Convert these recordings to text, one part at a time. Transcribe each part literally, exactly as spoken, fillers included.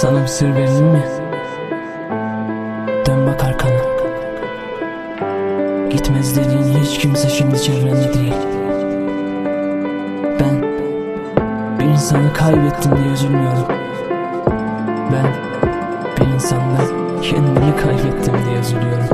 Sana bir sır vereyim mi? Dön bak arkana. Gitmez dediğin hiç kimse şimdi çevrende değil. Ben bir insanı kaybettim diye üzülmüyorum. Ben bir insanda kendimi kaybettim diye üzülüyorum.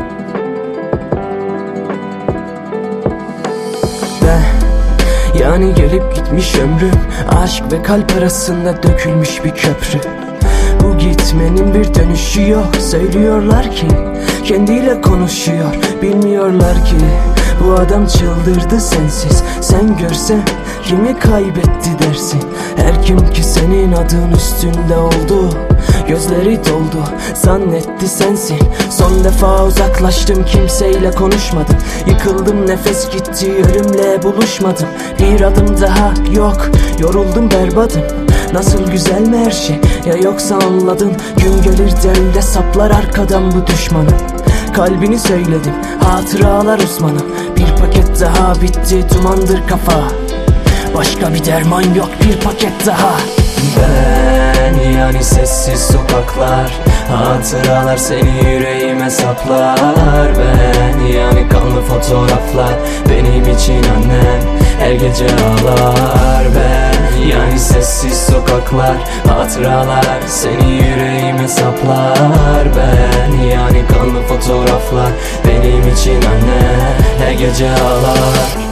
Ben yani gelip gitmiş ömrüm, aşk ve kalp arasında dökülmüş bir köprü. Bu gitmenin bir dönüşü yok. Söylüyorlar ki kendiyle konuşuyor, bilmiyorlar ki bu adam çıldırdı sensiz. Sen görsen kimi kaybetti dersin. Her kim ki senin adın üstünde oldu, gözleri doldu, zannetti sensin. Son defa uzaklaştım, kimseyle konuşmadım. Yıkıldım, nefes gitti, ölümle buluşmadım. Bir adım daha yok, yoruldum, berbadım. Nasıl güzel mi her şey, ya yoksa anladın. Gün gelir delde saplar arkadan bu düşmanı. Kalbini söyledim, hatıralar Osman'ım. Bir paket daha bitti, dumandır kafa. Başka bir derman yok, bir paket daha. Ben yani sessiz sokaklar, hatıralar seni yüreğime saplar. Ben yani kanlı fotoğraflar, benim için annem her gece ağlar. Ben yani sessiz sokaklar, hatıralar seni yüreğime saplar. Ben yani kanlı fotoğraflar, benim için annem her gece ağlar.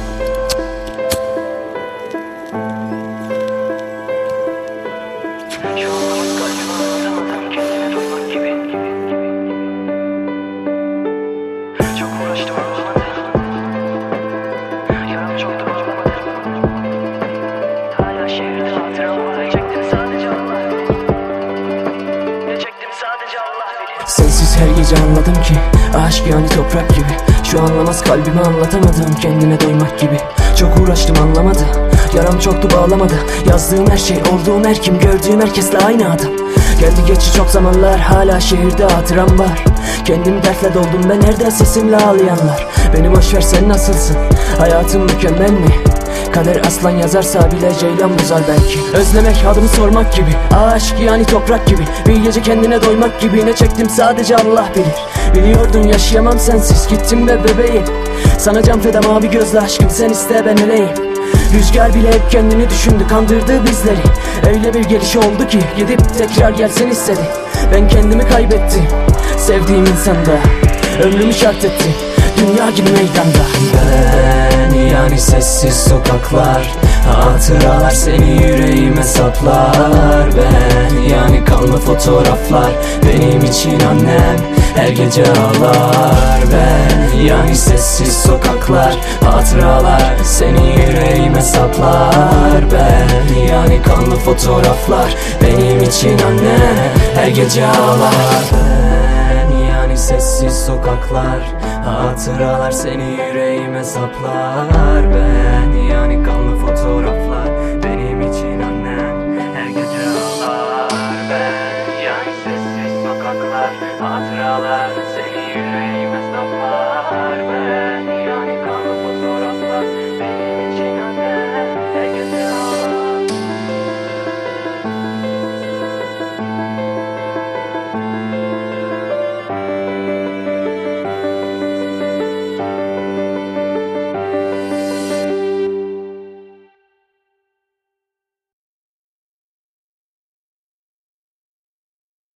Sensiz her gece anladım ki aşk yani toprak gibi. Şu anlamaz kalbimi anlatamadım, kendine doymak gibi. Çok uğraştım anlamadı, yaram çoktu bağlamadı. Yazdığım her şey, olduğum her kim, gördüğüm herkesle aynı adım. Geldi geçti çok zamanlar, hala şehirde hatıram var. Kendimi dertle doldum ben, nerede sesimle ağlayanlar. Beni boşver, sen nasılsın? Hayatım mükemmel mi? Kader aslan yazarsa bile ceylan bozar belki. Özlemek adımı sormak gibi, aşk yani toprak gibi. Bir gece kendine doymak gibi, ne çektim sadece Allah bilir. Biliyordun yaşayamam sensiz, gittim be bebeğim. Sana can feda mavi gözlü aşkım, sen iste ben öleyim. Rüzgar bile hep kendini düşündü, kandırdı bizleri. Öyle bir geliş oldu ki gidip tekrar gelsin istedi. Ben kendimi kaybettim sevdiğim insanda, ömrümü şart ettim dünya gibi meydanda. Ben yani sessiz sokaklar, hatıralar seni yüreğime saplar. Ben yani kanlı fotoğraflar, benim için annem her gece ağlar. Ben yani sessiz sokaklar, hatıralar seni yüreğime saplar. Ben yani kanlı fotoğraflar, benim için annem her gece ağlar. Ben yani sessiz sokaklar, hatıralar seni yüreğime saplar. Ben yani kanlı fotoğraflar, benim için annem her gece ağlar. Ben yani sessiz sokaklar, hatıralar seni yüreğime saplar. Ben